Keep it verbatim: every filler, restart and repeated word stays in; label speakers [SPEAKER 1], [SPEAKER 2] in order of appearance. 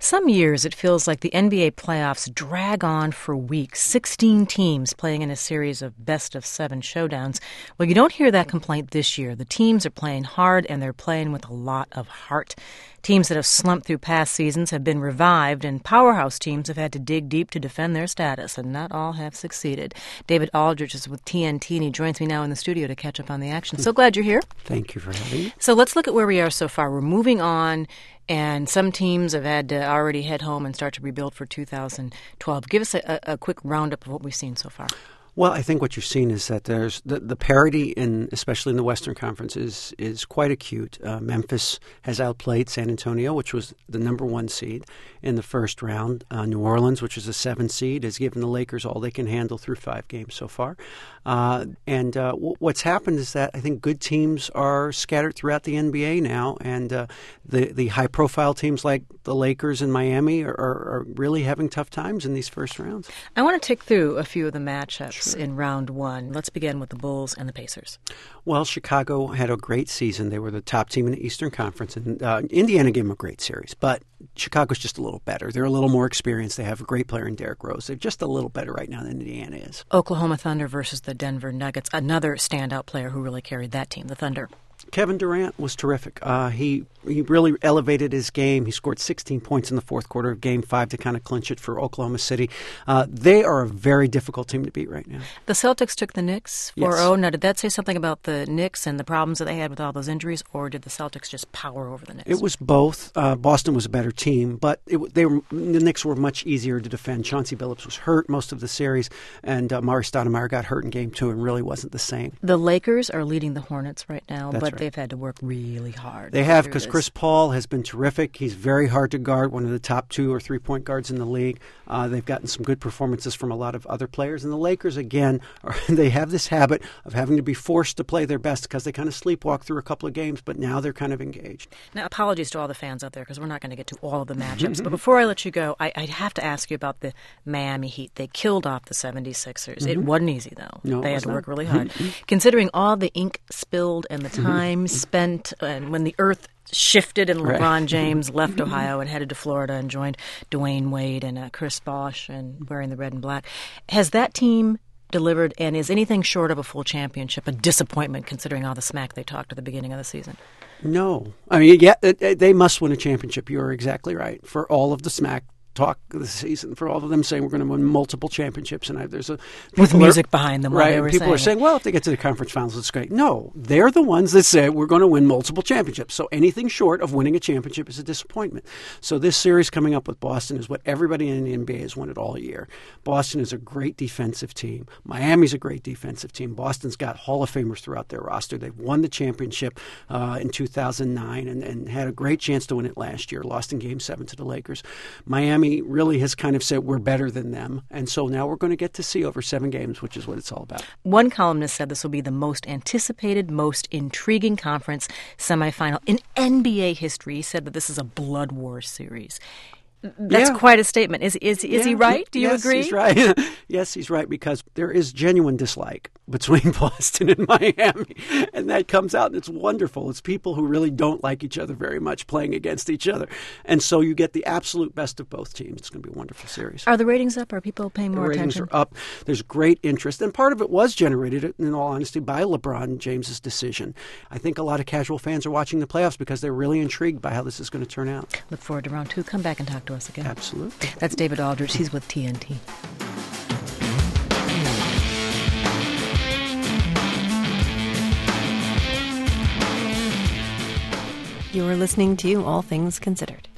[SPEAKER 1] Some years it feels like the N B A playoffs drag on for weeks, sixteen teams playing in a series of best-of-seven showdowns. Well, you don't hear that complaint this year. The teams are playing hard, and they're playing with a lot of heart. Teams that have slumped through past seasons have been revived, and powerhouse teams have had to dig deep to defend their status, and not all have succeeded. David Aldrich is with T N T, and he joins me now in the studio to catch up on the action. So glad you're here.
[SPEAKER 2] Thank you for having me.
[SPEAKER 1] So let's look at where we are so far. We're moving on, and some teams have had to already head home and start to rebuild for two thousand twelve. Give us a, a quick roundup of what we've seen so far.
[SPEAKER 2] Well, I think what you're seeing is that there's the, the parity, in, especially in the Western Conference, is is quite acute. Uh, Memphis has outplayed San Antonio, which was the number one seed in the first round. Uh, New Orleans, which is a seven seed, has given the Lakers all they can handle through five games so far. Uh, and uh, w- what's happened is that I think good teams are scattered throughout the N B A now, and uh, the the high-profile teams like the Lakers and Miami are, are, are really having tough times in these first rounds.
[SPEAKER 1] I want to tick through a few of the matchups in round one. Let's begin with the Bulls and the Pacers.
[SPEAKER 2] Well, Chicago had a great season. They were the top team in the Eastern Conference, and uh, Indiana gave them a great series. But Chicago's just a little better. They're a little more experienced. They have a great player in Derrick Rose. They're just a little better right now than Indiana is.
[SPEAKER 1] Oklahoma Thunder versus the Denver Nuggets. Another standout player who really carried that team, the Thunder.
[SPEAKER 2] Kevin Durant was terrific. Uh, he he really elevated his game. He scored sixteen points in the fourth quarter of Game five to kind of clinch it for Oklahoma City. Uh, they are a very difficult team to beat right now.
[SPEAKER 1] The Celtics took the Knicks four oh. Yes. Now, did that say something about the Knicks and the problems that they had with all those injuries, or did the Celtics just power over the Knicks?
[SPEAKER 2] It was both. Uh, Boston was a better team, but it, they were, the Knicks were much easier to defend. Chauncey Billups was hurt most of the series, and uh, Mari Stoudemire got hurt in Game two and really wasn't the same.
[SPEAKER 1] The Lakers are leading the Hornets right now,
[SPEAKER 2] That's
[SPEAKER 1] but
[SPEAKER 2] right.
[SPEAKER 1] they've had to work really hard.
[SPEAKER 2] They have, because Chris Paul has been terrific. He's very hard to guard, one of the top two or three point guards in the league. Uh, they've gotten some good performances from a lot of other players. And the Lakers, again, are, they have this habit of having to be forced to play their best because they kind of sleepwalk through a couple of games, but now they're kind of engaged.
[SPEAKER 1] Now, apologies to all the fans out there because we're not going to get to all of the matchups. But before I let you go, I, I have to ask you about the Miami Heat. They killed off the seventy-sixers. Mm-hmm. It wasn't easy, though.
[SPEAKER 2] No,
[SPEAKER 1] they had to
[SPEAKER 2] not.
[SPEAKER 1] work really hard. Considering all the ink spilled and the time spent and when the earth shifted and LeBron
[SPEAKER 2] right.
[SPEAKER 1] James left Ohio and headed to Florida and joined Dwayne Wade and uh, Chris Bosh and wearing the red and black. Has that team delivered, and is anything short of a full championship a disappointment considering all the smack they talked at the beginning of the season?
[SPEAKER 2] No. I mean, yeah, they must win a championship. You're exactly right. For all of the smack talk this season, for all of them saying we're going to win multiple championships, and I, there's a
[SPEAKER 1] with
[SPEAKER 2] are,
[SPEAKER 1] music behind them,
[SPEAKER 2] right?
[SPEAKER 1] They were
[SPEAKER 2] people
[SPEAKER 1] saying
[SPEAKER 2] are saying, well, if they get to the conference finals, it's great. No, they're the ones that say we're going to win multiple championships. So anything short of winning a championship is a disappointment. So this series coming up with Boston is what everybody in the N B A has wanted all year. Boston is a great defensive team. Miami's a great defensive team. Boston's got Hall of Famers throughout their roster. They've won the championship uh, in two thousand nine and, and had a great chance to win it last year. Lost in Game seven to the Lakers. Miami really has kind of said we're better than them. And so now we're going to get to see over seven games, which is what it's all about.
[SPEAKER 1] One columnist said this will be the most anticipated, most intriguing conference semifinal in N B A history. He said that this is a blood war series. That's
[SPEAKER 2] yeah.
[SPEAKER 1] quite a statement. Is is is
[SPEAKER 2] yeah.
[SPEAKER 1] he right? Do you
[SPEAKER 2] yes,
[SPEAKER 1] agree?
[SPEAKER 2] He's right. Yes, he's right, because there is genuine dislike between Boston and Miami, and that comes out, and it's wonderful. It's people who really don't like each other very much playing against each other, and so you get the absolute best of both teams. It's going to be a wonderful series.
[SPEAKER 1] Are the ratings up? Are people paying more
[SPEAKER 2] attention? The ratings
[SPEAKER 1] attention?
[SPEAKER 2] are up. There's great interest, and part of it was generated, in all honesty, by LeBron James's decision. I think a lot of casual fans are watching the playoffs because they're really intrigued by how this is going to turn out.
[SPEAKER 1] Look forward to round two. Come back and talk to us again.
[SPEAKER 2] Absolutely.
[SPEAKER 1] That's David Aldrich. He's with T N T.
[SPEAKER 3] You are listening to All Things Considered.